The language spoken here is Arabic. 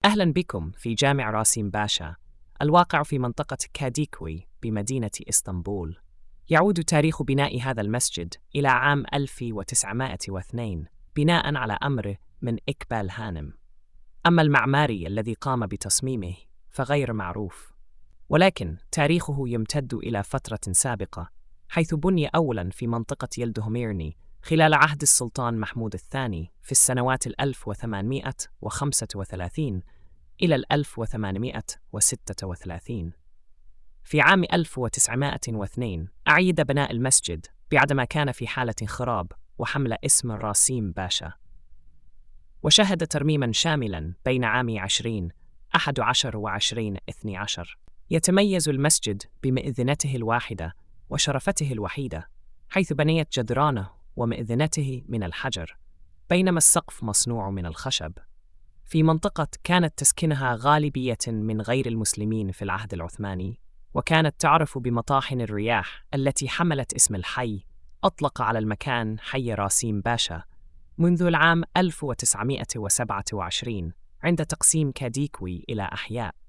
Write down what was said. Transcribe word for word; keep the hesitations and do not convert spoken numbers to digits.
أهلا بكم في جامع راسين باشا الواقع في منطقة كاديكوي بمدينة إسطنبول. يعود تاريخ بناء هذا المسجد إلى عام ألف وتسعمائة واثنين بناء على أمر من إقبال هانم. أما المعماري الذي قام بتصميمه فغير معروف، ولكن تاريخه يمتد إلى فترة سابقة، حيث بني أولاً في منطقة يلدهميرني خلال عهد السلطان محمود الثاني في السنوات الألف وثمانمائة وخمسة وثلاثين إلى الألف وثمانمائة وستة وثلاثين. في عام ألف وتسعمائة واثنين أعيد بناء المسجد بعدما كان في حالة خراب وحمل اسم راسين باشا، وشهد ترميماً شاملاً بين عام عشرين أحد عشر وعشرين اثني عشر. يتميز المسجد بمئذنته الواحدة وشرفته الوحيدة، حيث بنيت جدرانه ومئذنته من الحجر، بينما السقف مصنوع من الخشب، في منطقة كانت تسكنها غالبية من غير المسلمين في العهد العثماني، وكانت تعرف بمطاحن الرياح التي حملت اسم الحي. أطلق على المكان حي راسين باشا منذ العام ألف وتسعمائة وسبعة وعشرين عند تقسيم كاديكوي إلى أحياء.